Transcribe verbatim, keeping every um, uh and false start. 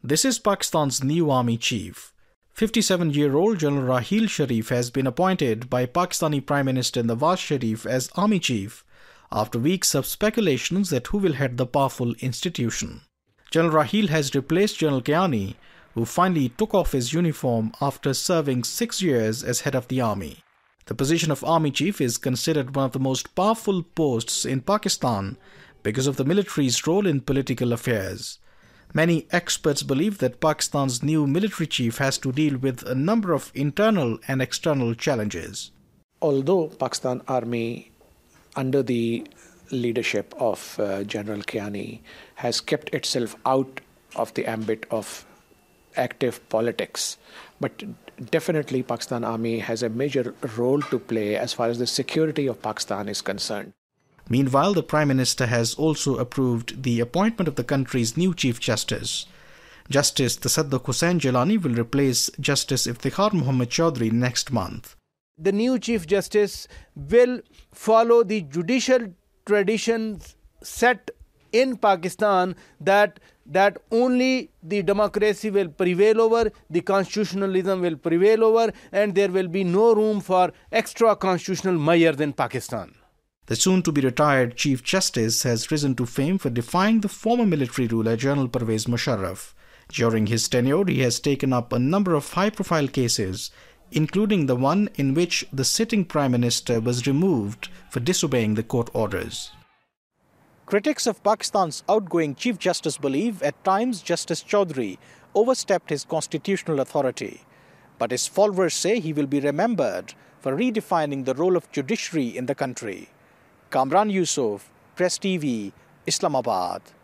This is Pakistan's new army chief. fifty-seven-year-old General Raheel Sharif has been appointed by Pakistani Prime Minister Nawaz Sharif as army chief after weeks of speculations that who will head the powerful institution. General Raheel has replaced General Kiani, who finally took off his uniform after serving six years as head of the army. The position of army chief is considered one of the most powerful posts in Pakistan because of the military's role in political affairs. Many experts believe that Pakistan's new military chief has to deal with a number of internal and external challenges. Although Pakistan Army, under the leadership of uh, General Kiani, has kept itself out of the ambit of active politics, but definitely Pakistan Army has a major role to play as far as the security of Pakistan is concerned. Meanwhile, the Prime Minister has also approved the appointment of the country's new Chief Justice. Justice Tasadduq Hussain Jilani will replace Justice Iftikhar Muhammad Chaudhry next month. The new Chief Justice will follow the judicial traditions set in Pakistan that that only the democracy will prevail over, the constitutionalism will prevail over, and there will be no room for extra constitutional mayors in Pakistan. The soon-to-be-retired Chief Justice has risen to fame for defying the former military ruler General Pervez Musharraf. During his tenure, he has taken up a number of high-profile cases, including the one in which the sitting Prime Minister was removed for disobeying the court orders. Critics of Pakistan's outgoing Chief Justice believe at times Justice Chaudhry overstepped his constitutional authority. But his followers say he will be remembered for redefining the role of judiciary in the country. Kamran Yusuf, Press T V, Islamabad.